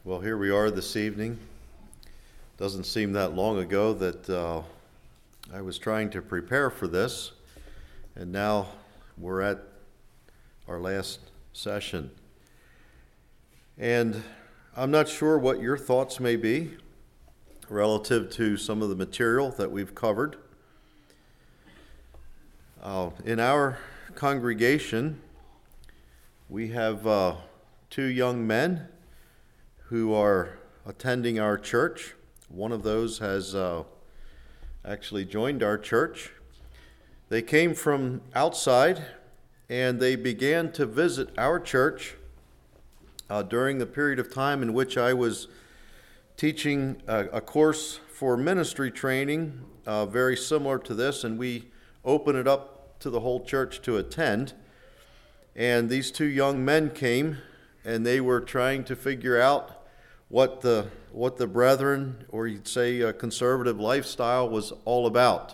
Well, here we are this evening. Doesn't seem that long ago that I was trying to prepare for this, and now we're at our last session. And I'm not sure what your thoughts may be relative to some of the material that we've covered. In our congregation, we have two young men who are attending our church. One of those has actually joined our church. They came from outside and they began to visit our church during the period of time in which I was teaching a course for ministry training very similar to this, and we open it up to the whole church to attend. And these two young men came and they were trying to figure out what the brethren, or you'd say conservative lifestyle, was all about.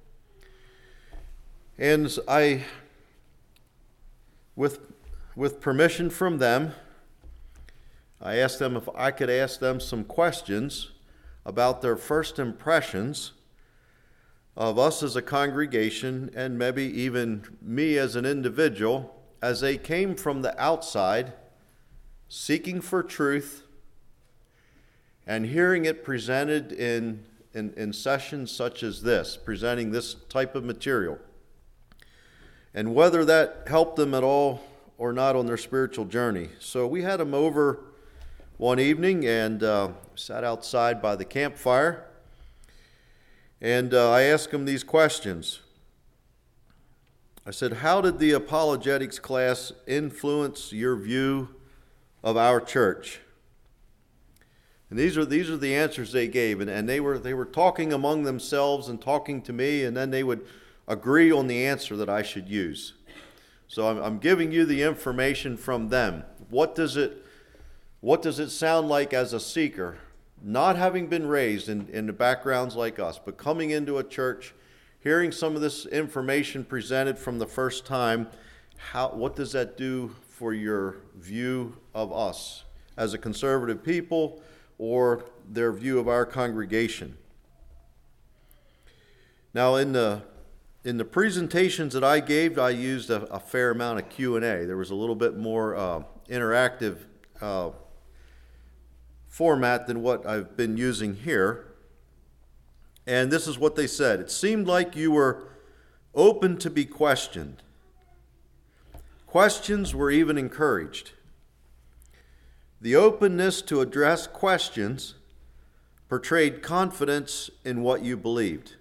And I, with permission from them, I asked them if I could ask them some questions about their first impressions of us as a congregation, and maybe even me as an individual, as they came from the outside, seeking for truth, and hearing it presented in sessions such as this, presenting this type of material, and whether that helped them at all or not on their spiritual journey. So we had them over one evening and sat outside by the campfire, and I asked them these questions. I said, how did the apologetics class influence your view of our church? And these are the answers they gave, and they were talking among themselves and talking to me, and then they would agree on the answer that I should use. So I'm giving you the information from them. What does it sound like as a seeker, not having been raised in the backgrounds like us, but coming into a church, hearing some of this information presented from the first time? What does that do for your view of us as a conservative people, or their view of our congregation? Now, in the presentations that I gave, I used a fair amount of Q&A. There was a little bit more interactive format than what I've been using here. And this is what they said. It seemed like you were open to be questioned. Questions were even encouraged. The openness to address questions portrayed confidence in what you believed.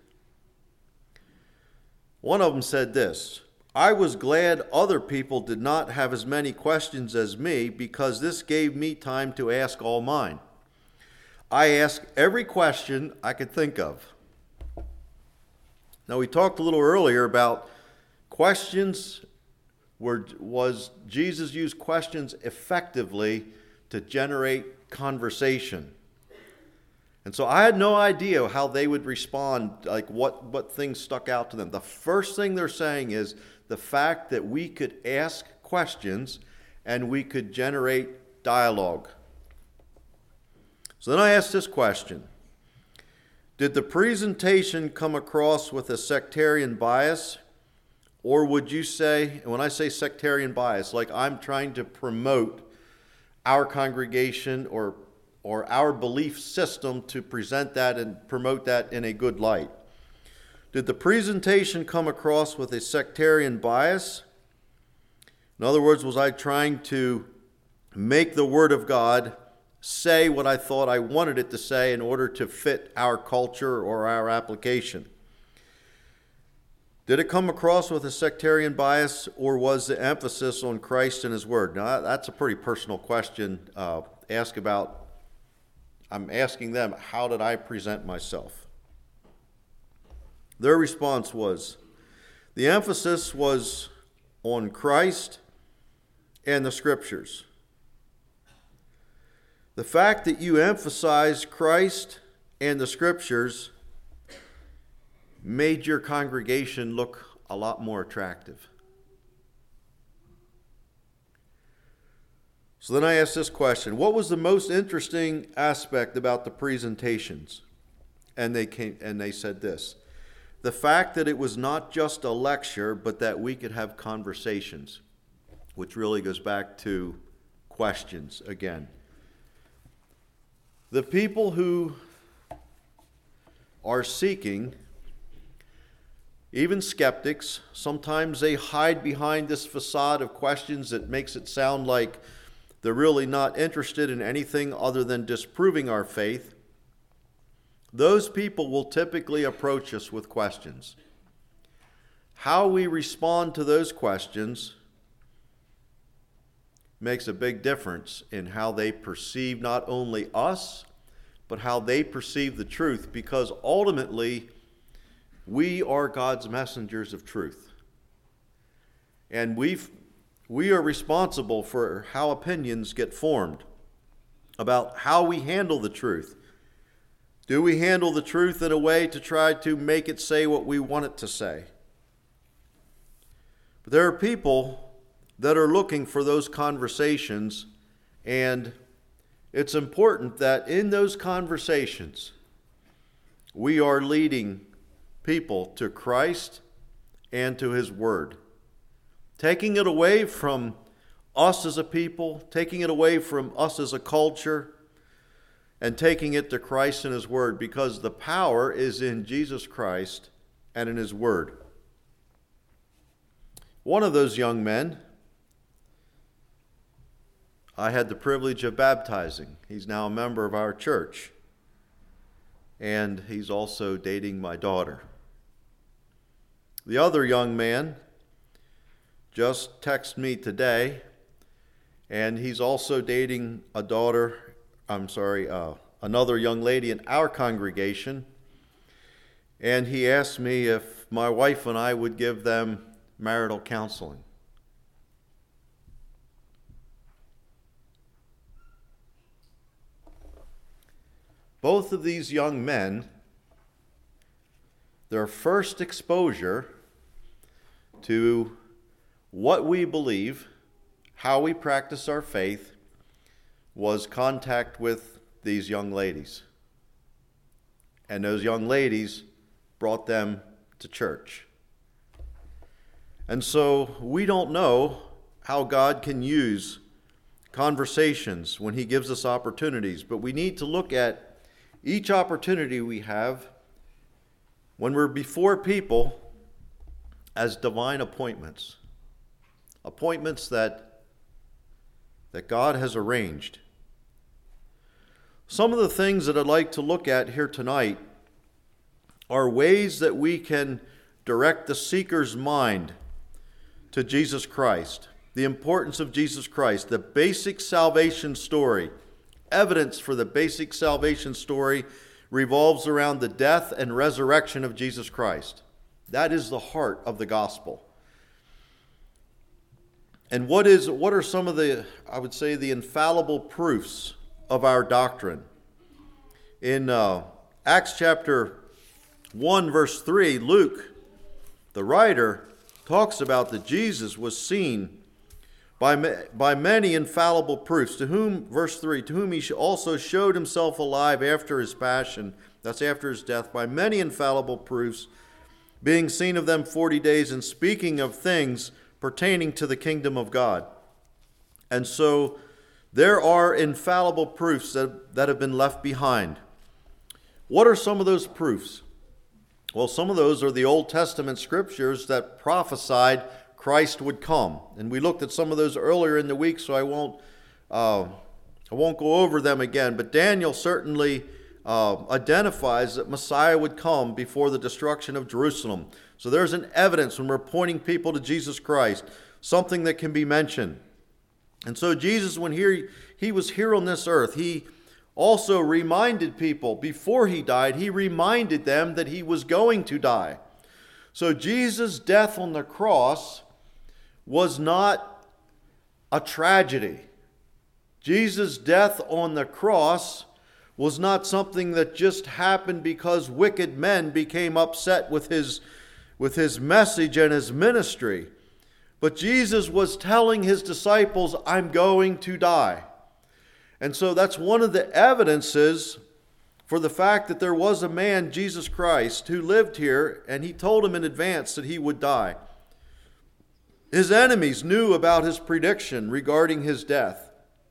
One of them said this: I was glad other people did not have as many questions as me, because this gave me time to ask all mine. I asked every question I could think of. Now, we talked a little earlier about questions. Was Jesus used questions effectively to generate conversation. And so I had no idea how they would respond, like what things stuck out to them. The first thing they're saying is the fact that we could ask questions and we could generate dialogue. So then I asked this question: did the presentation come across with a sectarian bias? Or would you say, and when I say sectarian bias, like I'm trying to promote our congregation or our belief system to present that and promote that in a good light? Did the presentation come across with a sectarian bias? In other words, was I trying to make the Word of God say what I thought I wanted it to say in order to fit our culture or our application? Did it come across with a sectarian bias, or was the emphasis on Christ and His Word? Now, that's a pretty personal question. I'm asking them, how did I present myself? Their response was, the emphasis was on Christ and the Scriptures. The fact that you emphasize Christ and the Scriptures made your congregation look a lot more attractive. So then I asked this question: what was the most interesting aspect about the presentations? And they said this: the fact that it was not just a lecture, but that we could have conversations, which really goes back to questions again. The people who are seeking, even skeptics, sometimes they hide behind this facade of questions that makes it sound like they're really not interested in anything other than disproving our faith. Those people will typically approach us with questions. How we respond to those questions makes a big difference in how they perceive not only us, but how they perceive the truth, because ultimately we are God's messengers of truth. And we are responsible for how opinions get formed about how we handle the truth. Do we handle the truth in a way to try to make it say what we want it to say? But there are people that are looking for those conversations, and it's important that in those conversations we are leading people to Christ and to His Word. Taking it away from us as a people, taking it away from us as a culture, and taking it to Christ and His Word, because the power is in Jesus Christ and in His Word. One of those young men I had the privilege of baptizing. He's now a member of our church, and he's also dating my daughter. The other young man just texted me today, and he's also dating another young lady in our congregation, and he asked me if my wife and I would give them marital counseling. Both of these young men, their first exposure to what we believe, how we practice our faith, was contact with these young ladies. And those young ladies brought them to church. And so we don't know how God can use conversations when He gives us opportunities, but we need to look at each opportunity we have when we're before people as divine appointments. Appointments that God has arranged. Some of the things that I'd like to look at here tonight are ways that we can direct the seeker's mind to Jesus Christ, the importance of Jesus Christ, the basic salvation story. Evidence for the basic salvation story revolves around the death and resurrection of Jesus Christ. That is the heart of the gospel. And what are some of the, I would say, the infallible proofs of our doctrine? In Acts chapter 1, verse 3, Luke, the writer, talks about that Jesus was seen by many infallible proofs, to whom, verse 3, to whom He also showed Himself alive after His passion, that's after His death, by many infallible proofs, being seen of them 40 days, and speaking of things pertaining to the kingdom of God. And so there are infallible proofs that have been left behind. What are some of those proofs? Well, some of those are the Old Testament scriptures that prophesied Christ would come. And we looked at some of those earlier in the week, so I won't go over them again. But Daniel certainly identifies that Messiah would come before the destruction of Jerusalem. So there's an evidence when we're pointing people to Jesus Christ, something that can be mentioned. And so Jesus, when he was here on this earth, He also reminded people before He died, He reminded them that He was going to die. So Jesus' death on the cross was not a tragedy. Jesus' death on the cross was not something that just happened because wicked men became upset with his message and His ministry. But Jesus was telling his disciples, I'm going to die. And so that's one of the evidences for the fact that there was a man, Jesus Christ, who lived here, and he told him in advance that he would die. His enemies knew about his prediction regarding his death.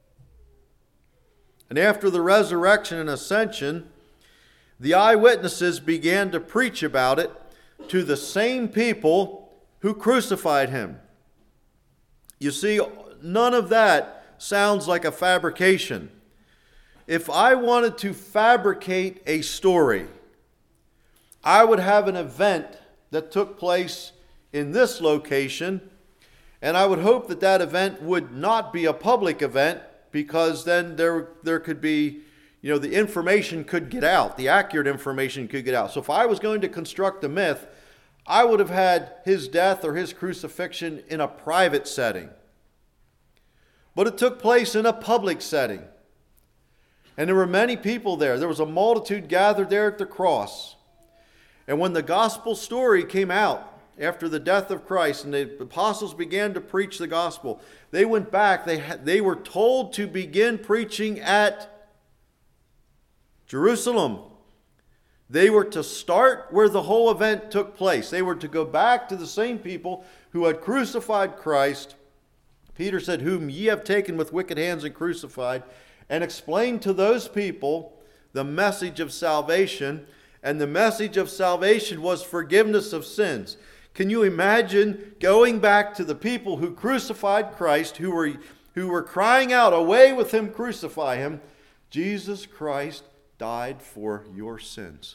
And after the resurrection and ascension, the eyewitnesses began to preach about it to the same people who crucified him. You see, none of that sounds like a fabrication. If I wanted to fabricate a story, I would have an event that took place in this location, and I would hope that that event would not be a public event, because then there could be, the information could get out, the accurate information could get out. So if I was going to construct a myth, I would have had his death or his crucifixion in a private setting. But it took place in a public setting. And there were many people there. There was a multitude gathered there at the cross. And when the gospel story came out after the death of Christ and the apostles began to preach the gospel, they went back. They were told to begin preaching at Jerusalem. They were to start where the whole event took place. They were to go back to the same people who had crucified Christ. Peter said, whom ye have taken with wicked hands and crucified, and explain to those people the message of salvation. And the message of salvation was forgiveness of sins. Can you imagine going back to the people who crucified Christ, who were crying out, away with him, crucify him? Jesus Christ died for your sins.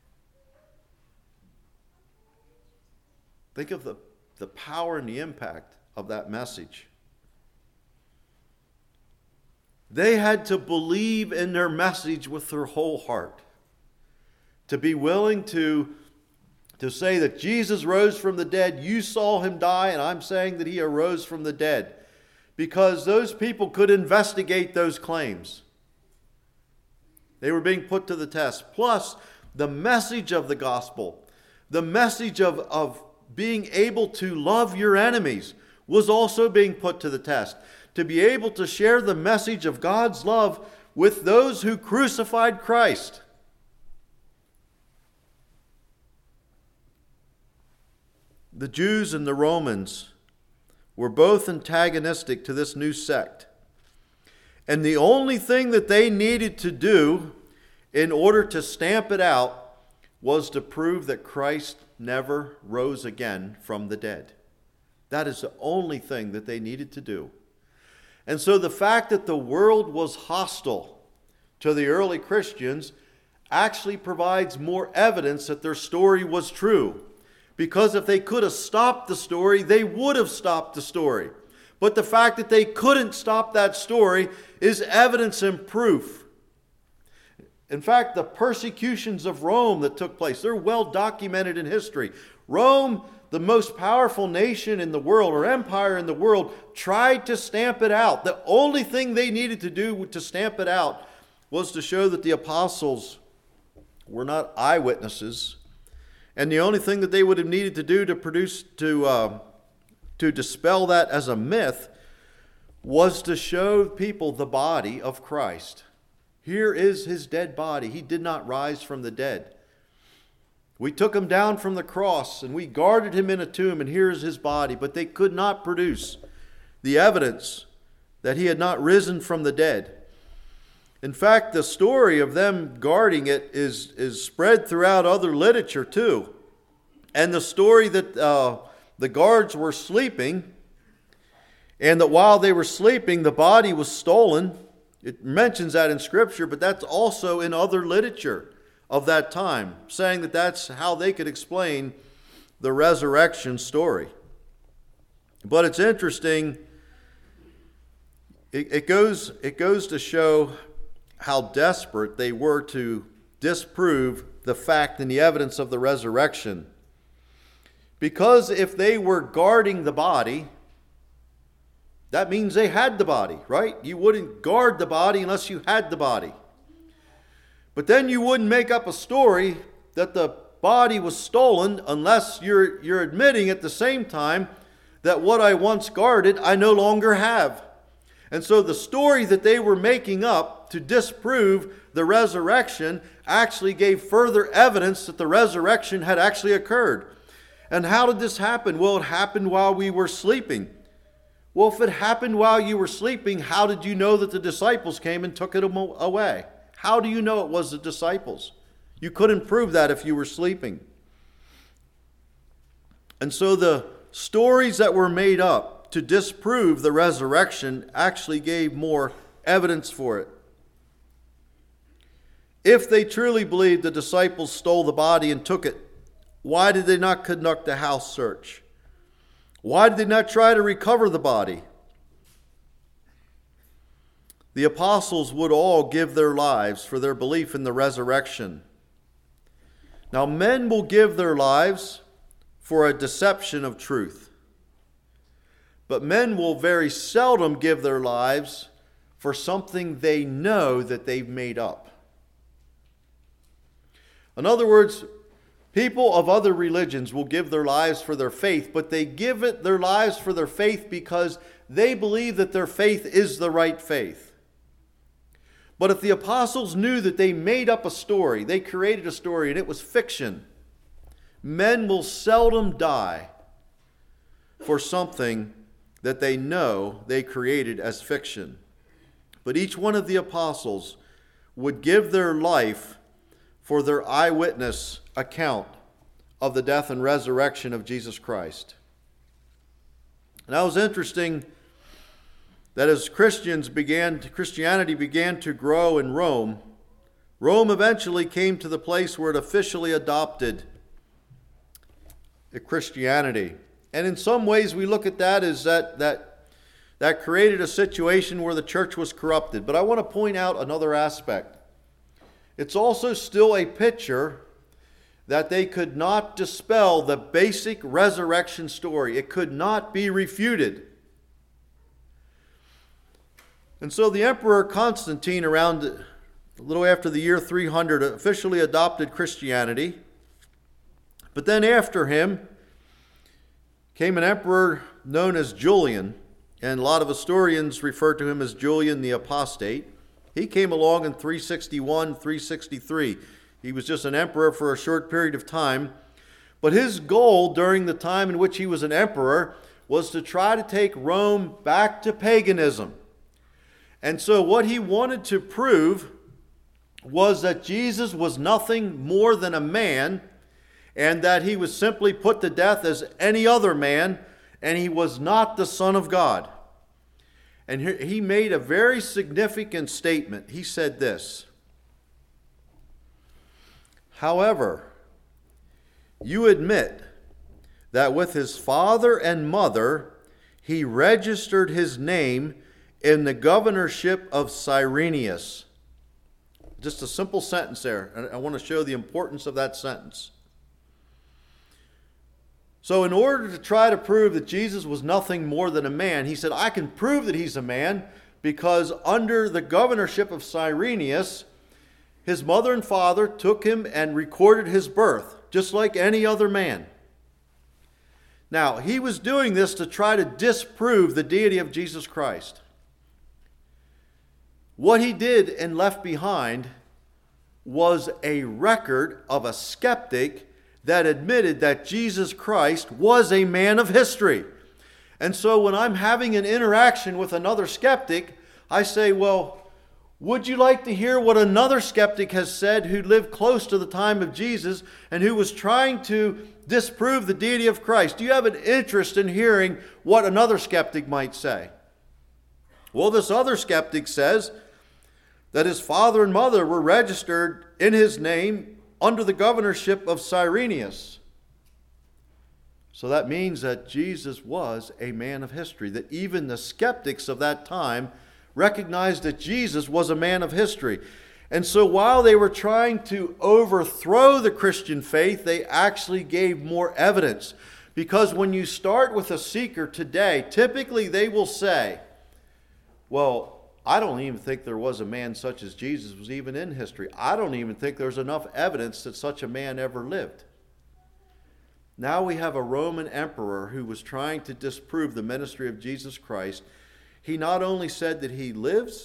Think of the power and the impact of that message. They had to believe in their message with their whole heart. To be willing to say that Jesus rose from the dead. You saw him die, and I'm saying that he arose from the dead. Because those people could investigate those claims. They were being put to the test. Plus, the message of the gospel, the message of being able to love your enemies, was also being put to the test. To be able to share the message of God's love with those who crucified Christ. The Jews and the Romans were both antagonistic to this new sect. And the only thing that they needed to do in order to stamp it out was to prove that Christ never rose again from the dead. That is the only thing that they needed to do. And so the fact that the world was hostile to the early Christians actually provides more evidence that their story was true. Because if they could have stopped the story, they would have stopped the story. But the fact that they couldn't stop that story is evidence and proof. In fact, the persecutions of Rome that took place, they're well documented in history. Rome, the most powerful nation in the world, or empire in the world, tried to stamp it out. The only thing they needed to do to stamp it out was to show that the apostles were not eyewitnesses. And the only thing that they would have needed to do to dispel that as a myth was to show people the body of Christ. Here is his dead body. He did not rise from the dead. We took him down from the cross and we guarded him in a tomb, and here is his body. But they could not produce the evidence that he had not risen from the dead. In fact, the story of them guarding it is spread throughout other literature too. And the story that the guards were sleeping, and that while they were sleeping, the body was stolen. It mentions that in Scripture, but that's also in other literature of that time, saying that that's how they could explain the resurrection story. But it's interesting. It goes to show how desperate they were to disprove the fact and the evidence of the resurrection. Because if they were guarding the body, that means they had the body, right? You wouldn't guard the body unless you had the body. But then you wouldn't make up a story that the body was stolen unless you're admitting at the same time that what I once guarded, I no longer have. And so the story that they were making up to disprove the resurrection actually gave further evidence that the resurrection had actually occurred. And how did this happen? Well, it happened while we were sleeping. Well, if it happened while you were sleeping, how did you know that the disciples came and took it away? How do you know it was the disciples? You couldn't prove that if you were sleeping. And so the stories that were made up to disprove the resurrection actually gave more evidence for it. If they truly believed the disciples stole the body and took it, why did they not conduct a house search? Why did they not try to recover the body? The apostles would all give their lives for their belief in the resurrection. Now, men will give their lives for a deception of truth. But men will very seldom give their lives for something they know that they've made up. In other words, people of other religions will give their lives for their faith, but they give it their lives for their faith because they believe that their faith is the right faith. But if the apostles knew that they made up a story, they created a story and it was fiction, men will seldom die for something that they know they created as fiction. But each one of the apostles would give their life for their eyewitness account of the death and resurrection of Jesus Christ. And that was interesting that as Christianity began to grow in Rome, Rome eventually came to the place where it officially adopted Christianity. And in some ways we look at that as that created a situation where the church was corrupted. But I want to point out another aspect. It's also still a picture that they could not dispel the basic resurrection story. It could not be refuted. And so the Emperor Constantine, around a little after the year 300, officially adopted Christianity. But then after him came an emperor known as Julian, and a lot of historians refer to him as Julian the Apostate. He came along in 361, 363. He was just an emperor for a short period of time. But his goal during the time in which he was an emperor was to try to take Rome back to paganism. And so what he wanted to prove was that Jesus was nothing more than a man, and that he was simply put to death as any other man, and he was not the Son of God. And he made a very significant statement. He said this: "However, you admit that with his father and mother, he registered his name in the governorship of Cyrenius." Just a simple sentence there. And I want to show the importance of that sentence. So in order to try to prove that Jesus was nothing more than a man, he said, I can prove that he's a man because under the governorship of Cyrenius, his mother and father took him and recorded his birth, just like any other man. Now, he was doing this to try to disprove the deity of Jesus Christ. What he did and left behind was a record of a skeptic that admitted that Jesus Christ was a man of history. And so when I'm having an interaction with another skeptic, I say, well, would you like to hear what another skeptic has said who lived close to the time of Jesus and who was trying to disprove the deity of Christ? Do you have an interest in hearing what another skeptic might say? Well, this other skeptic says that his father and mother were registered in his name under the governorship of Cyrenius. So that means that Jesus was a man of history, that even the skeptics of that time recognized that Jesus was a man of history. And so while they were trying to overthrow the Christian faith, they actually gave more evidence. Because when you start with a seeker today, typically they will say, well, I don't even think there was a man such as Jesus was even in history. I don't even think there's enough evidence that such a man ever lived. Now we have a Roman emperor who was trying to disprove the ministry of Jesus Christ. He not only said that he lived,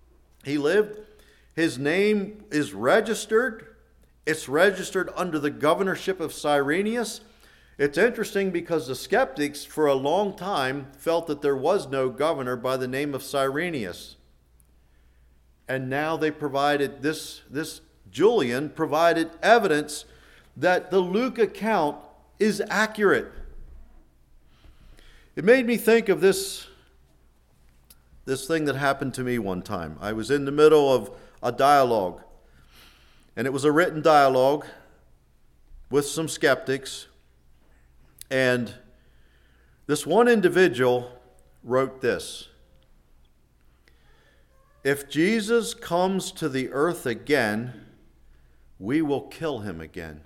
his name is registered. It's registered under the governorship of Cyrenius. It's interesting because the skeptics for a long time felt that there was no governor by the name of Cyrenius. And now they provided, this Julian provided evidence that the Luke account is accurate. It made me think of this thing that happened to me one time. I was in the middle of a dialogue, and it was a written dialogue with some skeptics. And this one individual wrote this: "If Jesus comes to the earth again, we will kill him again."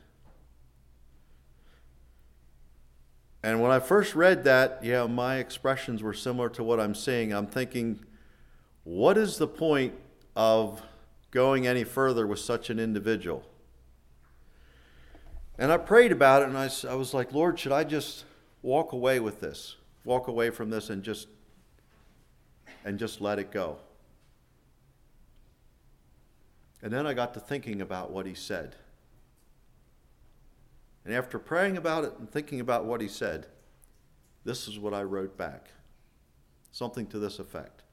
And when I first read that, my expressions were similar to what I'm saying. I'm thinking, what is the point of going any further with such an individual? And I prayed about it, and I was like, Lord, should I just walk away with this? Walk away from this and just let it go? And then I got to thinking about what he said. And after praying about it and thinking about what he said, this is what I wrote back. Something to this effect.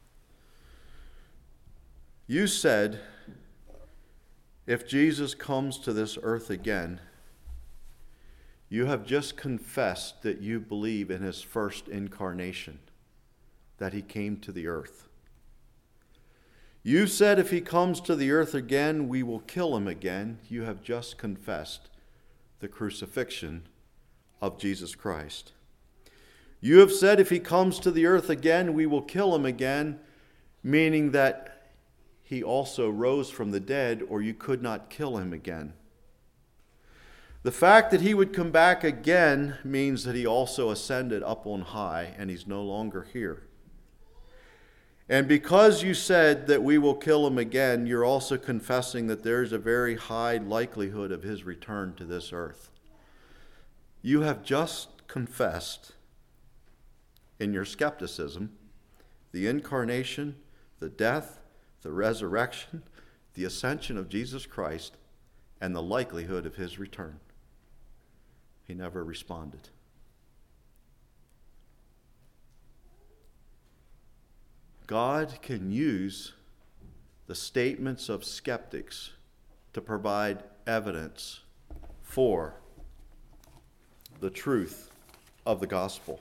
You said, if Jesus comes to this earth again, you have just confessed that you believe in his first incarnation, that he came to the earth. You said if he comes to the earth again, we will kill him again. You have just confessed the crucifixion of Jesus Christ. You have said if he comes to the earth again, we will kill him again, meaning that he also rose from the dead, or you could not kill him again. The fact that he would come back again means that he also ascended up on high, and he's no longer here. And because you said that we will kill him again, you're also confessing that there's a very high likelihood of his return to this earth. You have just confessed in your skepticism the incarnation, the death, the resurrection, the ascension of Jesus Christ, and the likelihood of his return. He never responded. God can use the statements of skeptics to provide evidence for the truth of the gospel.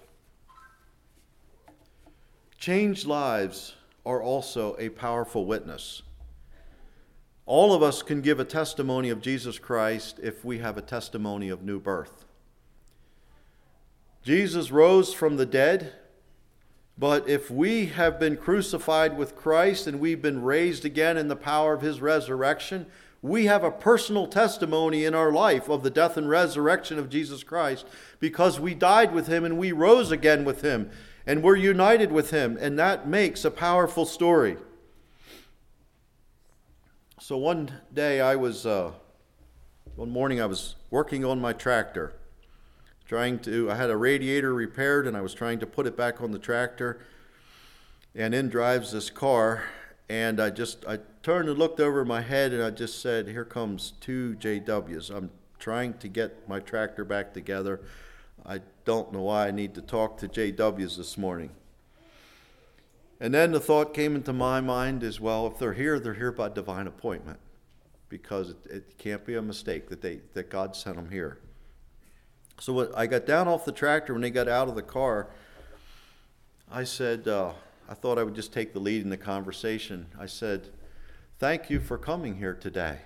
Changed lives are also a powerful witness. All of us can give a testimony of Jesus Christ if we have a testimony of new birth. Jesus rose from the dead, but if we have been crucified with Christ and we've been raised again in the power of his resurrection, we have a personal testimony in our life of the death and resurrection of Jesus Christ, because we died with him and we rose again with him and we're united with him, and that makes a powerful story. So one morning I was working on my tractor. I had a radiator repaired, and I was trying to put it back on the tractor, and in drives this car, and I turned and looked over my head, and I just said, here comes two JWs. I'm trying to get my tractor back together. I don't know why I need to talk to JWs this morning. And then the thought came into my mind as well, if they're here by divine appointment, because it can't be a mistake that God sent them here. So I got down off the tractor. When they got out of the car, I said, I thought I would just take the lead in the conversation. I said, thank you for coming here today.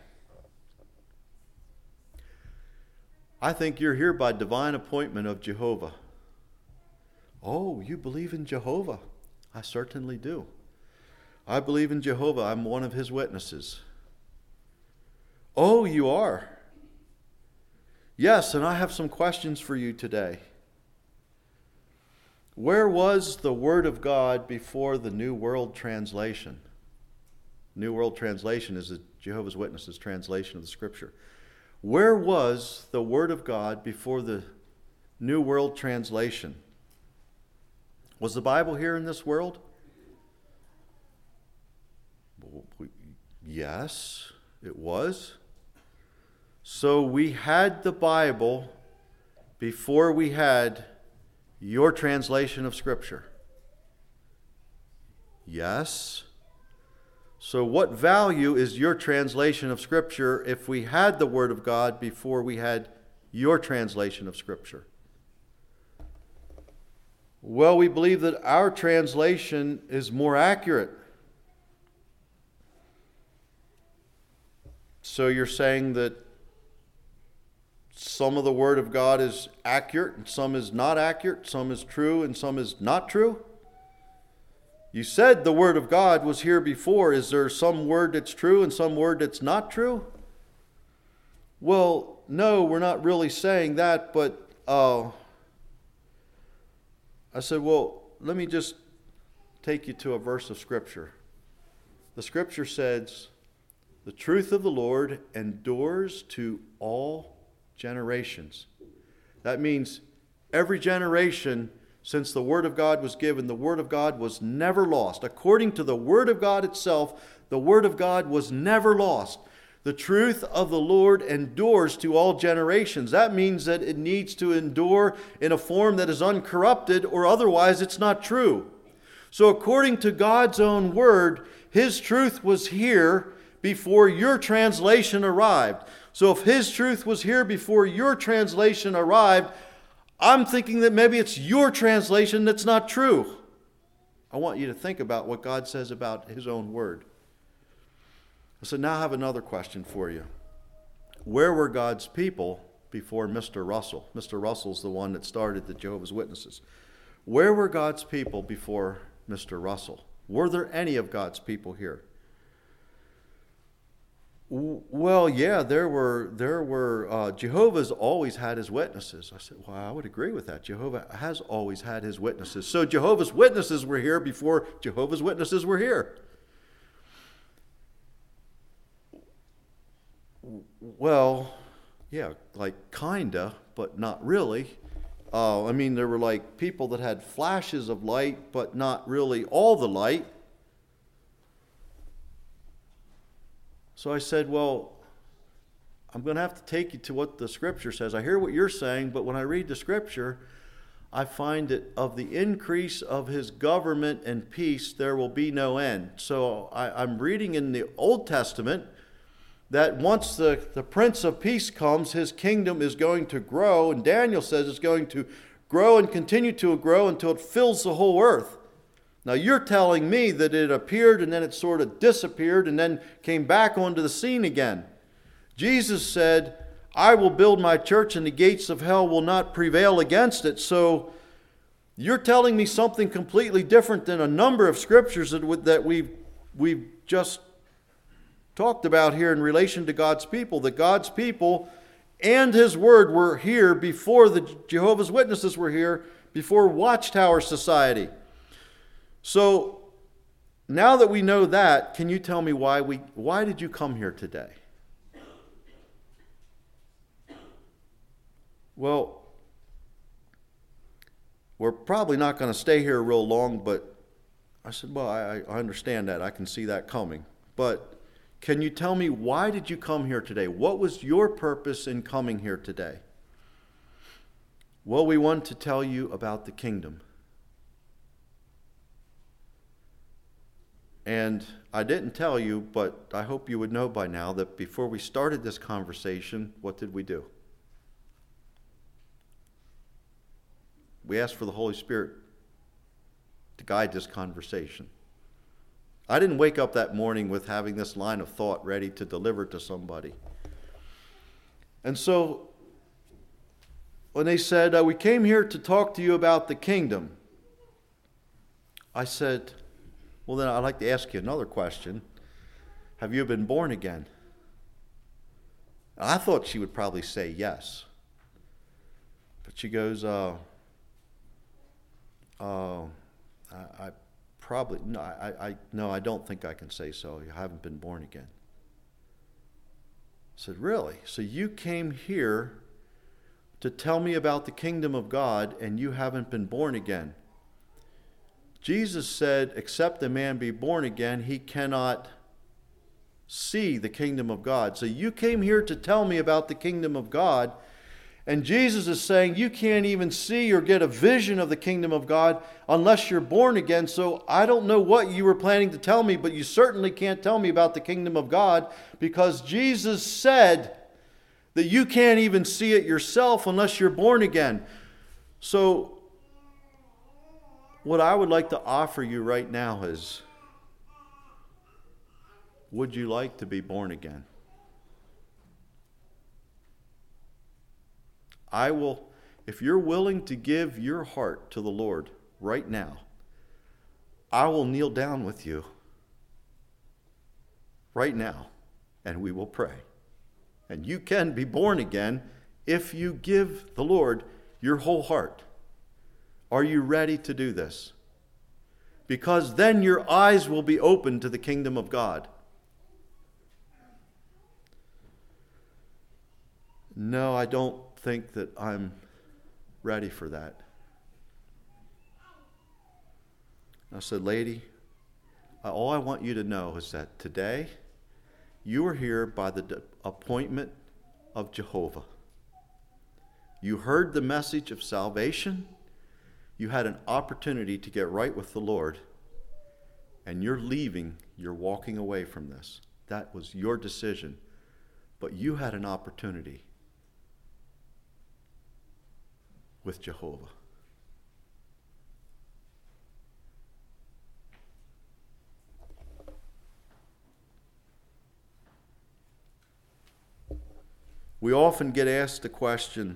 I think you're here by divine appointment of Jehovah. Oh, you believe in Jehovah? I certainly do. I believe in Jehovah. I'm one of his witnesses. Oh, you are? Yes, and I have some questions for you today. Where was the Word of God before the New World Translation? New World Translation is the Jehovah's Witnesses translation of the Scripture. Where was the Word of God before the New World Translation? Was the Bible here in this world? Yes, it was. So we had the Bible before we had your translation of Scripture. Yes. So what value is your translation of Scripture if we had the Word of God before we had your translation of Scripture? Well, we believe that our translation is more accurate. So you're saying that some of the Word of God is accurate and some is not accurate, some is true and some is not true? You said the Word of God was here before. Is there some word that's true and some word that's not true? Well, no, we're not really saying that, but I said, well, let me just take you to a verse of Scripture. The Scripture says, the truth of the Lord endures to all generations. That means every generation since the Word of God was given, the Word of God was never lost. According to the Word of God itself, the Word of God was never lost. The truth of the Lord endures to all generations. That means that it needs to endure in a form that is uncorrupted, or otherwise it's not true. So according to God's own Word, His truth was here before your translation arrived. So if His truth was here before your translation arrived, I'm thinking that maybe it's your translation that's not true. I want you to think about what God says about His own Word. So now I have another question for you. Where were God's people before Mr. Russell? Mr. Russell's the one that started the Jehovah's Witnesses. Where were God's people before Mr. Russell? Were there any of God's people here? Well, yeah, there were. Jehovah's always had his witnesses. I said, well, I would agree with that. Jehovah has always had his witnesses. So Jehovah's Witnesses were here before Jehovah's Witnesses were here. Well, yeah, like kinda, but not really. I mean, there were like people that had flashes of light, but not really all the light. So I said, well, I'm going to have to take you to what the Scripture says. I hear what you're saying, but when I read the Scripture, I find that of the increase of His government and peace, there will be no end. So I'm reading in the Old Testament that once the Prince of Peace comes, His kingdom is going to grow, and Daniel says it's going to grow and continue to grow until it fills the whole earth. Now you're telling me that it appeared and then it sort of disappeared and then came back onto the scene again. Jesus said, I will build my church and the gates of hell will not prevail against it. So you're telling me something completely different than a number of scriptures that we've just talked about here in relation to God's people. That God's people and His Word were here before the Jehovah's Witnesses were here, before Watchtower Society. So now that we know that, can you tell me why did you come here today? Well, we're probably not going to stay here real long, but I said, well, I understand that. I can see that coming. But can you tell me why did you come here today? What was your purpose in coming here today? Well, we want to tell you about the kingdom. And I didn't tell you, but I hope you would know by now that before we started this conversation, what did we do? We asked for the Holy Spirit to guide this conversation. I didn't wake up that morning with having this line of thought ready to deliver to somebody. And so when they said, we came here to talk to you about the kingdom, I said, well, then I'd like to ask you another question. Have you been born again? I thought she would probably say yes. But she goes, I probably, no, I don't think I can say so. You haven't been born again. said, really? So you came here to tell me about the kingdom of God and you haven't been born again? Jesus said, except a man be born again, he cannot see the kingdom of God. So you came here to tell me about the kingdom of God, and Jesus is saying you can't even see or get a vision of the kingdom of God unless you're born again. So I don't know what you were planning to tell me, but you certainly can't tell me about the kingdom of God, because Jesus said that you can't even see it yourself unless you're born again. So what I would like to offer you right now is, would you like to be born again? I will, if you're willing to give your heart to the Lord right now, I will kneel down with you right now and we will pray. And you can be born again if you give the Lord your whole heart. Are you ready to do this? Because then your eyes will be open to the kingdom of God. No, I don't think that I'm ready for that. I said, lady, all I want you to know is that today you are here by the appointment of Jehovah. You heard the message of salvation. You had an opportunity to get right with the Lord, and you're leaving, you're walking away from this. That was your decision, but you had an opportunity with Jehovah. We often get asked the question,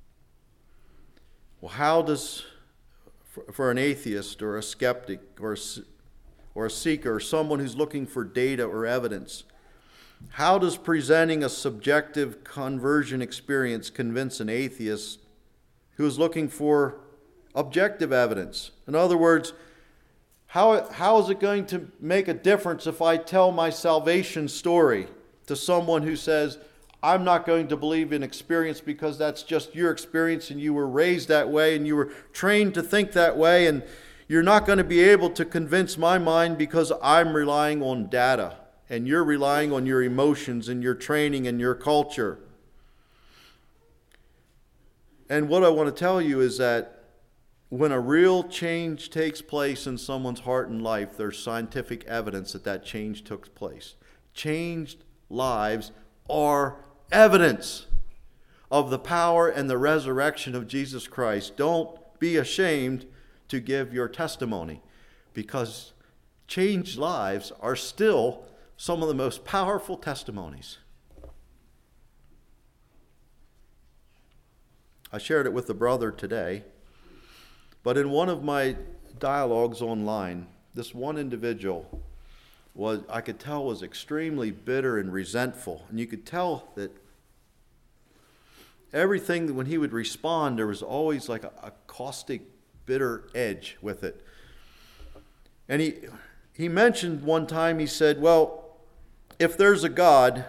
well, how does, for an atheist or a skeptic or a seeker, or someone who's looking for data or evidence, how does presenting a subjective conversion experience convince an atheist who is looking for objective evidence? In other words, how is it going to make a difference if I tell my salvation story to someone who says, I'm not going to believe in experience because that's just your experience and you were raised that way and you were trained to think that way, and you're not going to be able to convince my mind because I'm relying on data and you're relying on your emotions and your training and your culture. And what I want to tell you is that when a real change takes place in someone's heart and life, there's scientific evidence that that change took place. Changed lives are evidence of the power and the resurrection of Jesus Christ. Don't be ashamed to give your testimony, because changed lives are still some of the most powerful testimonies. I shared it with a brother today, but in one of my dialogues online, this one individual I could tell was extremely bitter and resentful. And you could tell that everything, when he would respond, there was always like a caustic, bitter edge with it. And he mentioned one time, he said, well, if there's a God,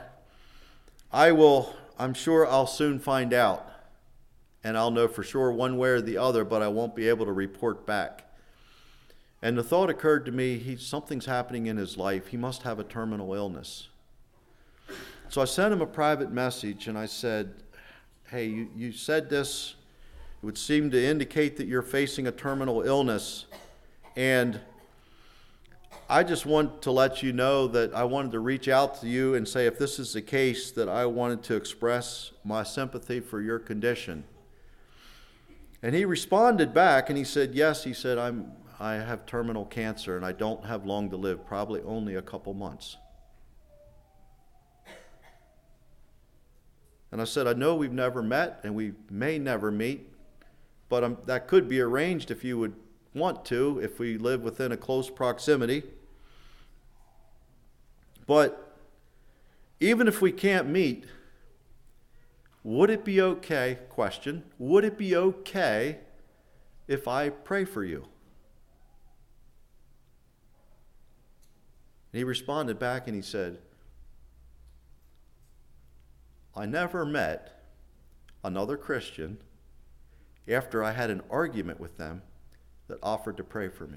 I'm sure I'll soon find out. And I'll know for sure one way or the other, but I won't be able to report back. And the thought occurred to me, something's happening in his life. He must have a terminal illness. So I sent him a private message and I said, hey, you said this. It would seem to indicate that you're facing a terminal illness. And I just want to let you know that I wanted to reach out to you and say, if this is the case, that I wanted to express my sympathy for your condition. And he responded back and he said, yes, he said, I have terminal cancer and I don't have long to live, probably only a couple months. And I said, I know we've never met and we may never meet, but that could be arranged if you would want to, if we live within a close proximity. But even if we can't meet, would it be okay, question, would it be okay if I pray for you? And he responded back and he said, I never met another Christian after I had an argument with them that offered to pray for me.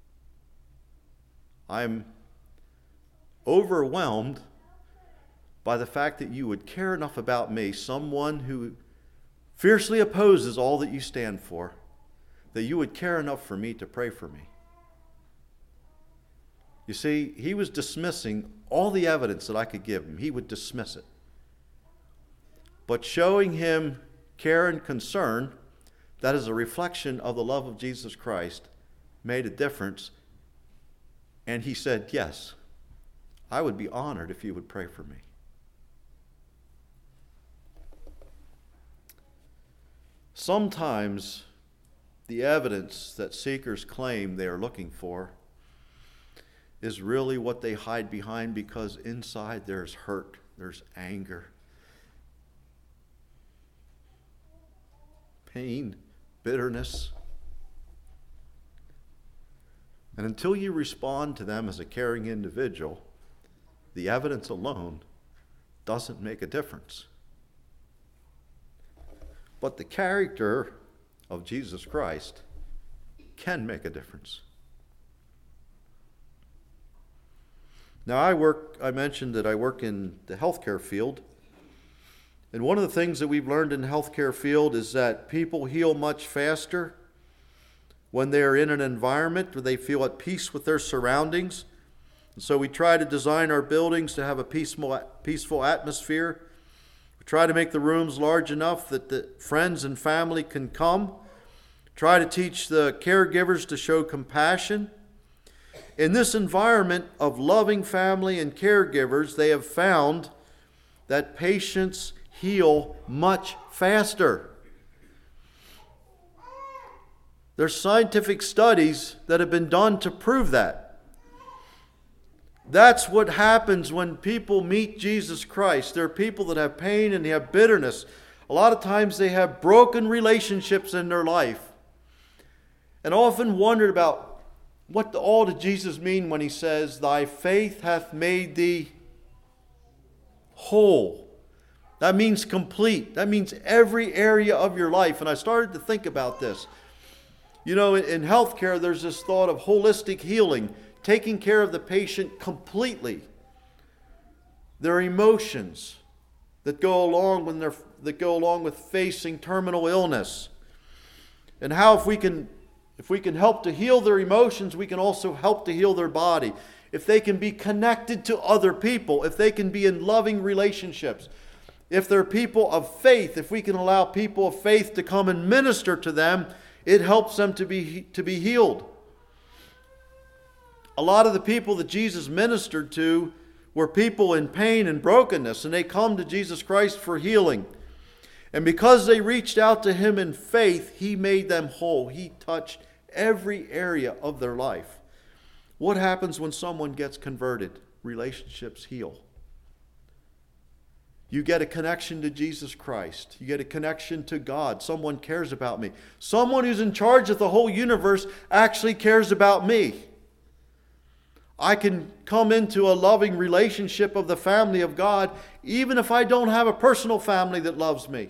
I'm overwhelmed by the fact that you would care enough about me, someone who fiercely opposes all that you stand for, that you would care enough for me to pray for me. You see, he was dismissing all the evidence that I could give him. He would dismiss it. But showing him care and concern, that is a reflection of the love of Jesus Christ, made a difference. And he said, yes, I would be honored if you would pray for me. Sometimes the evidence that seekers claim they are looking for is really what they hide behind, because inside there's hurt, there's anger, pain, bitterness. And until you respond to them as a caring individual, the evidence alone doesn't make a difference. But the character of Jesus Christ can make a difference. Now, I mentioned that I work in the healthcare field. And one of the things that we've learned in the healthcare field is that people heal much faster when they are in an environment where they feel at peace with their surroundings. And so we try to design our buildings to have a peaceful atmosphere. We try to make the rooms large enough that the friends and family can come. Try to teach the caregivers to show compassion. In this environment of loving family and caregivers, they have found that patients heal much faster. There's scientific studies that have been done to prove that. That's what happens when people meet Jesus Christ. There are people that have pain and they have bitterness. A lot of times they have broken relationships in their life. And I often wondered about what all did Jesus mean when he says, "Thy faith hath made thee whole." That means complete. That means every area of your life. And I started to think about this. You know, in healthcare, there's this thought of holistic healing, taking care of the patient completely. Their emotions that go along with facing terminal illness, and how if we can help to heal their emotions, we can also help to heal their body. If they can be connected to other people, if they can be in loving relationships, if they're people of faith, if we can allow people of faith to come and minister to them, it helps them to be healed. A lot of the people that Jesus ministered to were people in pain and brokenness, and they come to Jesus Christ for healing. And because they reached out to him in faith, he made them whole. He touched every area of their life. What happens when someone gets converted? Relationships heal. You get a connection to Jesus Christ. You get a connection to God. Someone cares about me. Someone who's in charge of the whole universe actually cares about me. I can come into a loving relationship of the family of God even if I don't have a personal family that loves me.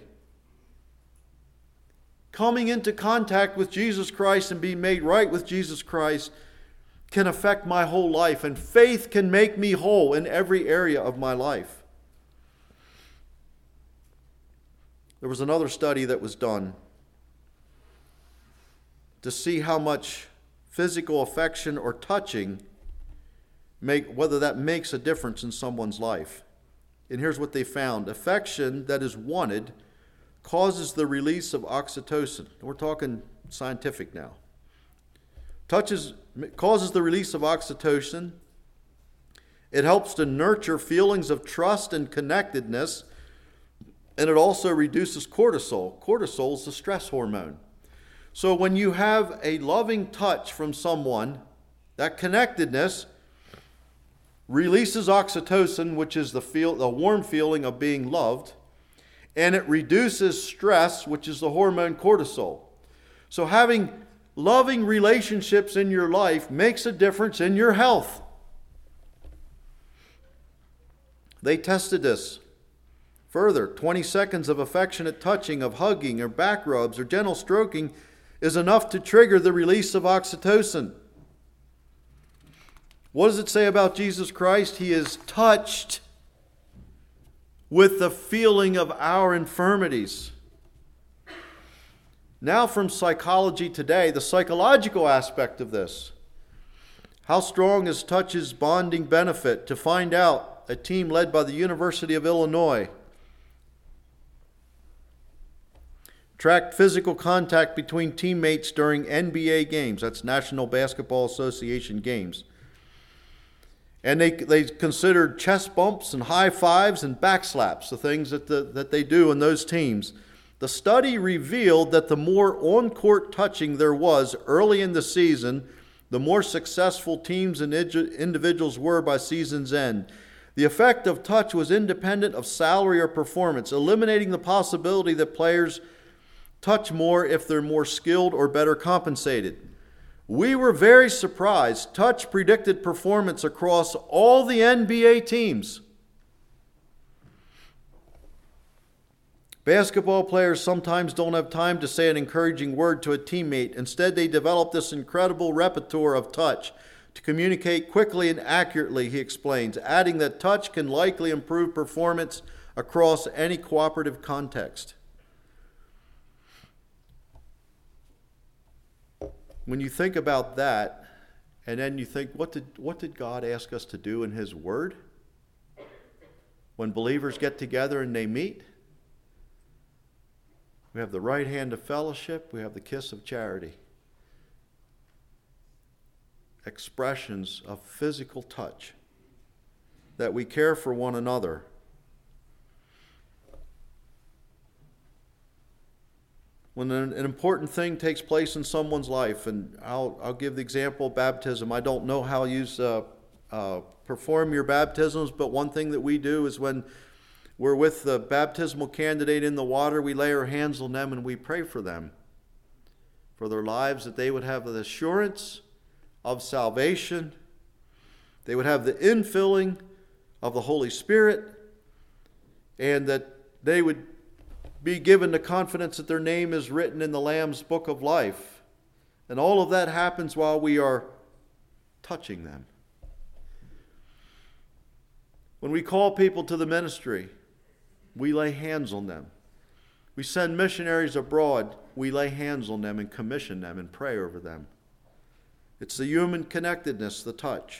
Coming into contact with Jesus Christ and being made right with Jesus Christ can affect my whole life, and faith can make me whole in every area of my life. There was another study that was done to see how much physical affection or touching, whether that makes a difference in someone's life. And here's what they found. Affection that is wanted causes the release of oxytocin. We're talking scientific now. Causes the release of oxytocin. It helps to nurture feelings of trust and connectedness. And it also reduces cortisol. Cortisol is the stress hormone. So when you have a loving touch from someone, that connectedness releases oxytocin, which is the warm feeling of being loved, and it reduces stress, which is the hormone cortisol. So having loving relationships in your life makes a difference in your health. They tested this. Further, 20 seconds of affectionate touching, of hugging, or back rubs, or gentle stroking is enough to trigger the release of oxytocin. What does it say about Jesus Christ? He is touched with the feeling of our infirmities. Now from Psychology Today, the psychological aspect of this. How strong is touch's bonding benefit? To find out, a team led by the University of Illinois tracked physical contact between teammates during NBA games. That's National Basketball Association games. And they considered chest bumps and high fives and back slaps, the things that they do in those teams. The study revealed that the more on-court touching there was early in the season, the more successful teams and individuals were by season's end. The effect of touch was independent of salary or performance, eliminating the possibility that players touch more if they're more skilled or better compensated. We were very surprised. Touch predicted performance across all the NBA teams. Basketball players sometimes don't have time to say an encouraging word to a teammate. Instead, they develop this incredible repertoire of touch to communicate quickly and accurately, he explains, adding that touch can likely improve performance across any cooperative context. When you think about that, and then you think, what did God ask us to do in His Word? When believers get together and they meet, we have the right hand of fellowship, we have the kiss of charity. Expressions of physical touch, that we care for one another. When an important thing takes place in someone's life, and I'll give the example of baptism. I don't know how you perform your baptisms, but one thing that we do is when we're with the baptismal candidate in the water, we lay our hands on them and we pray for them, for their lives, that they would have the assurance of salvation, they would have the infilling of the Holy Spirit, and that they would be given the confidence that their name is written in the Lamb's book of life. And all of that happens while we are touching them. When we call people to the ministry, we lay hands on them. We send missionaries abroad, we lay hands on them and commission them and pray over them. It's the human connectedness, the touch.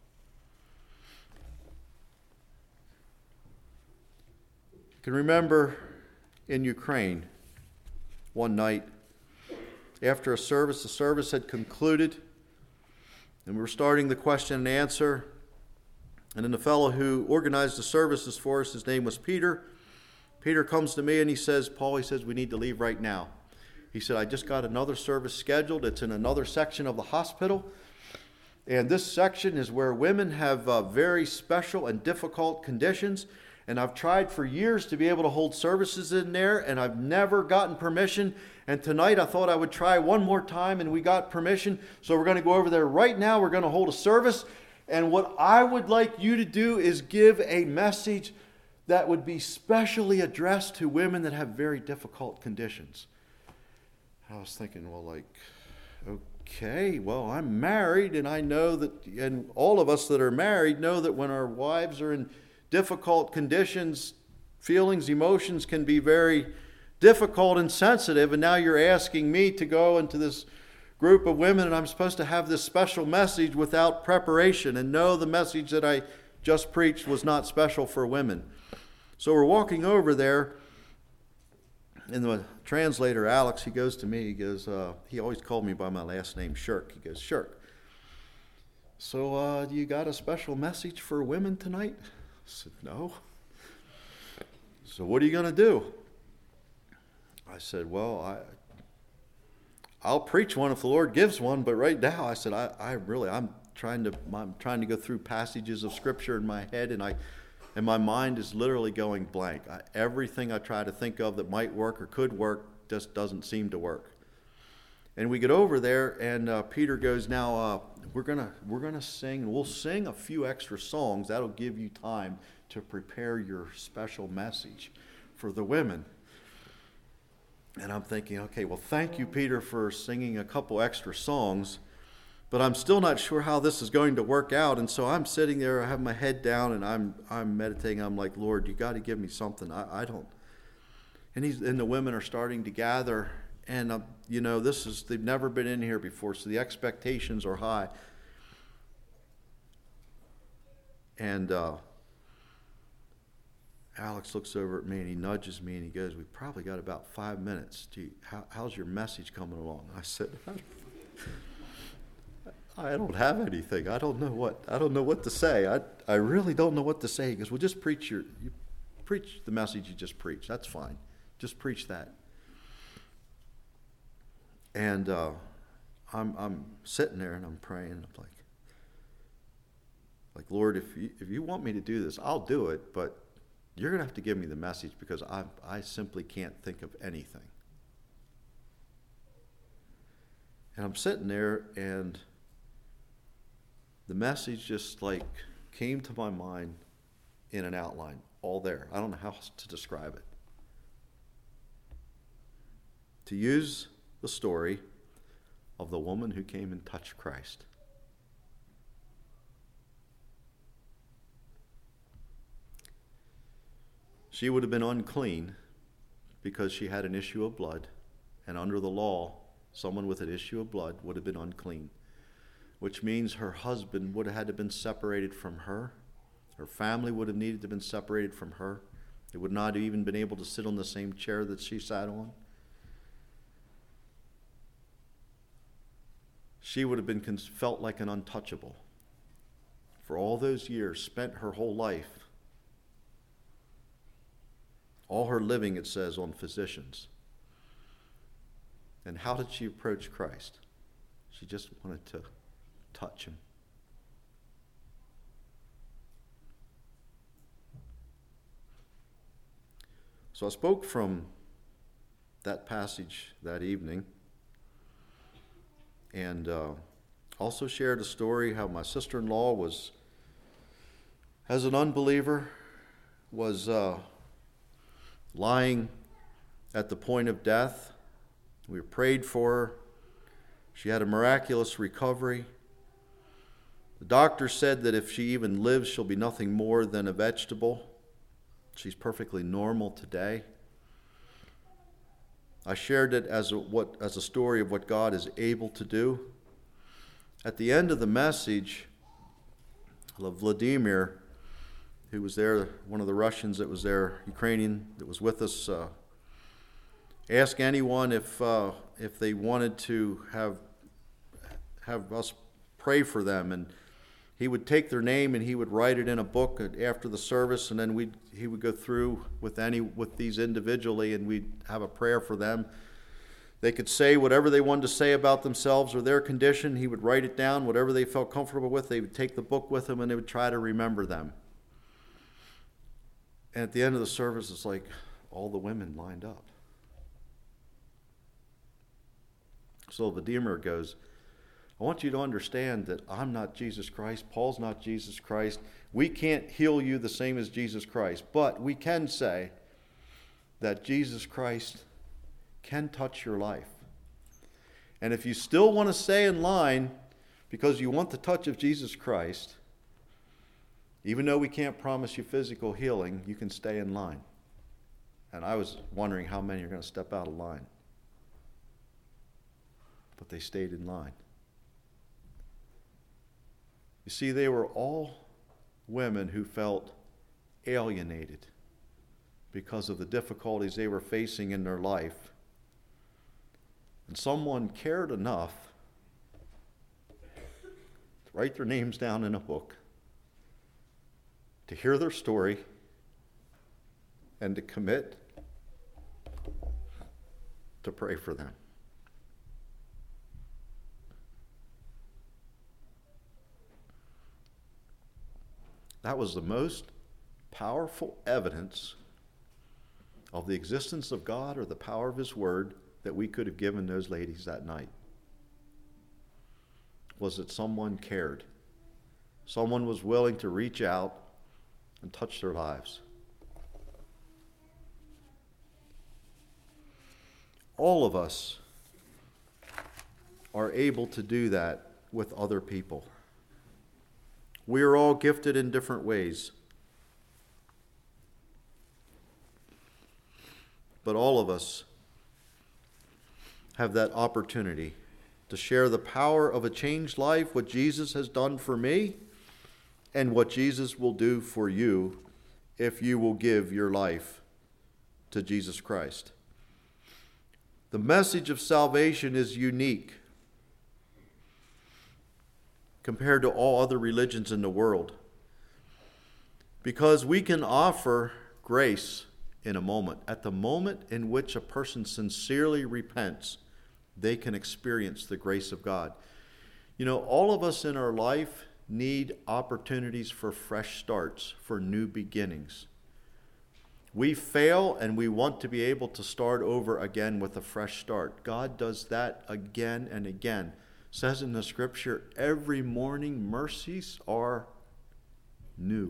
I can remember in Ukraine one night after a service, the service had concluded, and we were starting the question and answer. And then the fellow who organized the services for us, his name was Peter. Peter comes to me and he says, Paul, he says, we need to leave right now. He said, I just got another service scheduled. It's in another section of the hospital. And this section is where women have very special and difficult conditions. And I've tried for years to be able to hold services in there, and I've never gotten permission. And tonight I thought I would try one more time, and we got permission. So we're going to go over there right now. We're going to hold a service. And what I would like you to do is give a message that would be specially addressed to women that have very difficult conditions. I was thinking, well, okay, well, I'm married, and I know that, and all of us that are married know that when our wives are in difficult conditions, feelings, emotions can be very difficult and sensitive, and now you're asking me to go into this group of women and I'm supposed to have this special message without preparation, and no, the message that I just preached was not special for women. So we're walking over there, and the translator, Alex, he goes to me, he goes, he always called me by my last name, Shirk. He goes, Shirk, so do you got a special message for women tonight? I said, no. So what are you going to do? I said, well, I'll preach one if the Lord gives one, but right now, I said, I'm trying to go through passages of Scripture in my head, and my mind is literally going blank. Everything I try to think of that might work or could work just doesn't seem to work. And we get over there, and Peter goes, now we're gonna sing, and we'll sing a few extra songs. That'll give you time to prepare your special message for the women. And I'm thinking, okay, well, thank you, Peter, for singing a couple extra songs, but I'm still not sure how this is going to work out. And so I'm sitting there, I have my head down, and I'm meditating. I'm like, Lord, you got to give me something. I don't. And the women are starting to gather, and they've never been in here before, so the expectations are high. And Alex looks over at me and he nudges me and he goes, "We've probably got about 5 minutes. How's your message coming along?" I said, "I don't have anything. I don't know what to say. I really don't know what to say." He goes, "Well, just preach you preach the message you just preached. That's fine. Just preach that." And I'm sitting there and I'm praying. I'm like, Lord, if you want me to do this, I'll do it, but you're going to have to give me the message because I simply can't think of anything. And I'm sitting there and the message just came to my mind in an outline, all there. I don't know how else to describe it. To use the story of the woman who came and touched Christ. She would have been unclean because she had an issue of blood, and under the law, someone with an issue of blood would have been unclean, which means her husband would have had to have been separated from her. Her family would have needed to have been separated from her. They would not have even been able to sit on the same chair that she sat on. She would have been felt like an untouchable. For all those years, spent her whole life, all her living, it says, on physicians. And how did she approach Christ? She just wanted to touch him. So I spoke from that passage that evening, and also shared a story how my sister-in-law was, as an unbeliever, was lying at the point of death. We prayed for her. She had a miraculous recovery. The doctor said that if she even lives, she'll be nothing more than a vegetable. She's perfectly normal today. I shared it as a story of what God is able to do. At the end of the message, Vladimir, who was there, one of the Russians that was there, Ukrainian that was with us, asked anyone if they wanted to have us pray for them, and he would take their name and he would write it in a book after the service, and then he would go through with these individually, and we'd have a prayer for them. They could say whatever they wanted to say about themselves or their condition. He would write it down, whatever they felt comfortable with. They would take the book with them and they would try to remember them. And at the end of the service, it's like all the women lined up. So Vladimir goes, "I want you to understand that I'm not Jesus Christ. Paul's not Jesus Christ. We can't heal you the same as Jesus Christ. But we can say that Jesus Christ can touch your life. And if you still want to stay in line because you want the touch of Jesus Christ, even though we can't promise you physical healing, you can stay in line." And I was wondering how many are going to step out of line. But they stayed in line. You see, they were all women who felt alienated because of the difficulties they were facing in their life. And someone cared enough to write their names down in a book, to hear their story, and to commit to pray for them. That was the most powerful evidence of the existence of God or the power of His Word that we could have given those ladies that night. Was that someone cared. Someone was willing to reach out and touch their lives. All of us are able to do that with other people. We are all gifted in different ways. But all of us have that opportunity to share the power of a changed life, what Jesus has done for me, and what Jesus will do for you if you will give your life to Jesus Christ. The message of salvation is unique compared to all other religions in the world, because we can offer grace in a moment. At the moment in which a person sincerely repents, they can experience the grace of God. You know, all of us in our life need opportunities for fresh starts, for new beginnings. We fail and we want to be able to start over again with a fresh start. God does that again and again. It says in the scripture, every morning mercies are new.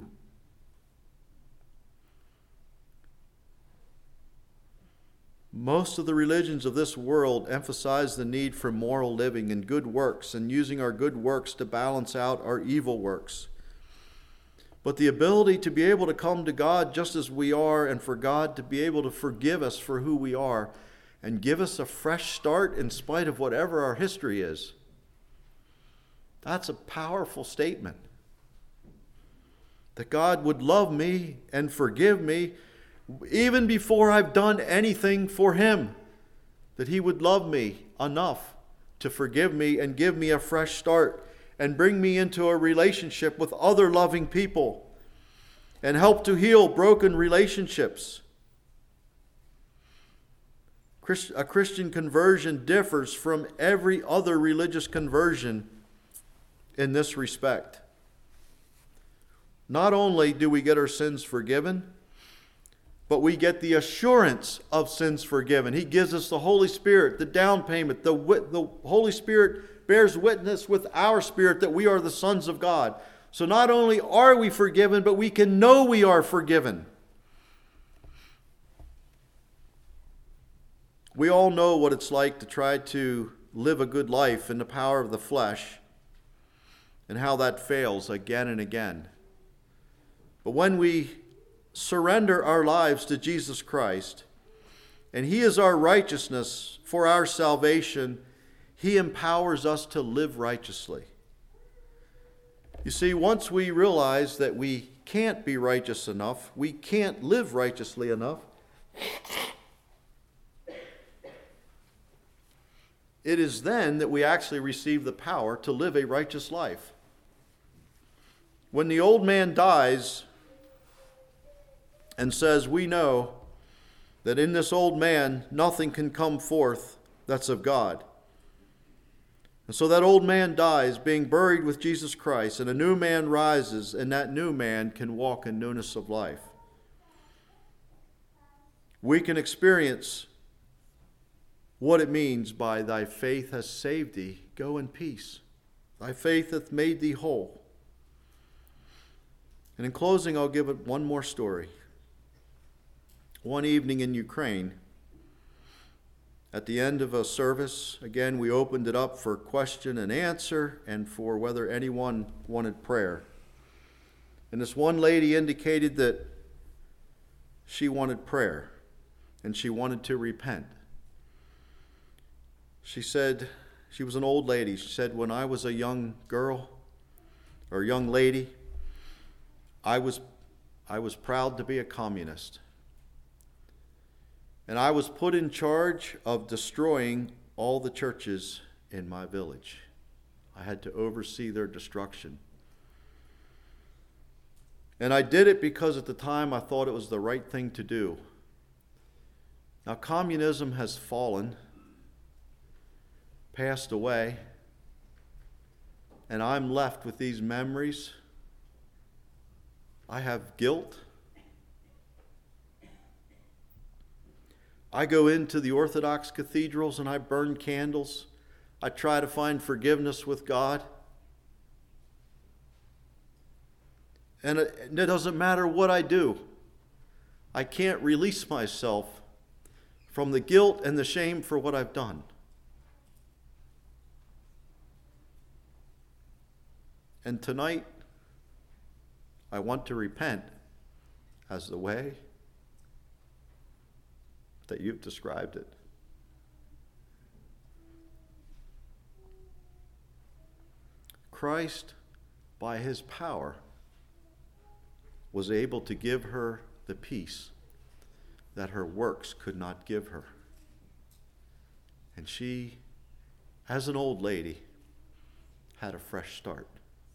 Most of the religions of this world emphasize the need for moral living and good works and using our good works to balance out our evil works. But the ability to be able to come to God just as we are and for God to be able to forgive us for who we are and give us a fresh start in spite of whatever our history is, that's a powerful statement. That God would love me and forgive me even before I've done anything for Him. That He would love me enough to forgive me and give me a fresh start and bring me into a relationship with other loving people and help to heal broken relationships. A Christian conversion differs from every other religious conversion in this respect. Not only do we get our sins forgiven, but we get the assurance of sins forgiven. He gives us the Holy Spirit, the down payment. The Holy Spirit bears witness with our spirit that we are the sons of God. So not only are we forgiven, but we can know we are forgiven. We all know what it's like to try to live a good life in the power of the flesh and how that fails again and again. But when we surrender our lives to Jesus Christ, and He is our righteousness for our salvation, He empowers us to live righteously. You see, once we realize that we can't be righteous enough, we can't live righteously enough, it is then that we actually receive the power to live a righteous life. When the old man dies and says, we know that in this old man nothing can come forth that's of God. And so that old man dies, being buried with Jesus Christ, and a new man rises, and that new man can walk in newness of life. We can experience what it means by thy faith has saved thee. Go in peace. Thy faith hath made thee whole. And in closing, I'll give it one more story. One evening in Ukraine, at the end of a service, again, we opened it up for question and answer and for whether anyone wanted prayer. And this one lady indicated that she wanted prayer and she wanted to repent. She said, she was an old lady. She said, when I was a young girl or young lady, I was proud to be a communist. And I was put in charge of destroying all the churches in my village. I had to oversee their destruction. And I did it because at the time I thought it was the right thing to do. Now communism has fallen, passed away, and I'm left with these memories. I have guilt. I go into the Orthodox cathedrals and I burn candles. I try to find forgiveness with God. And it doesn't matter what I do, I can't release myself from the guilt and the shame for what I've done. And tonight, I want to repent as the way that you've described it. Christ, by his power, was able to give her the peace that her works could not give her. And she, as an old lady, had a fresh start.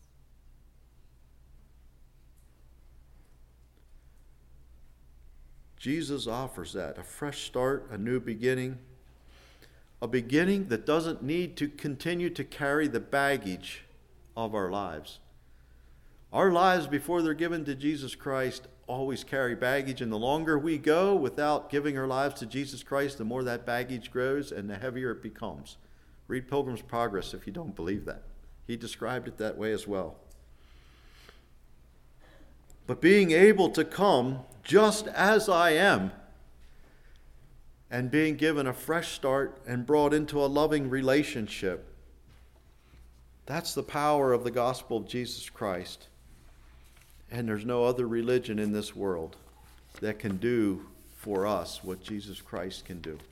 Jesus offers that, a fresh start, a new beginning, a beginning that doesn't need to continue to carry the baggage of our lives. Our lives before they're given to Jesus Christ always carry baggage, and the longer we go without giving our lives to Jesus Christ, the more that baggage grows and the heavier it becomes. Read Pilgrim's Progress if you don't believe that. He described it that way as well. But being able to come just as I am and being given a fresh start and brought into a loving relationship, that's the power of the gospel of Jesus Christ. And there's no other religion in this world that can do for us what Jesus Christ can do.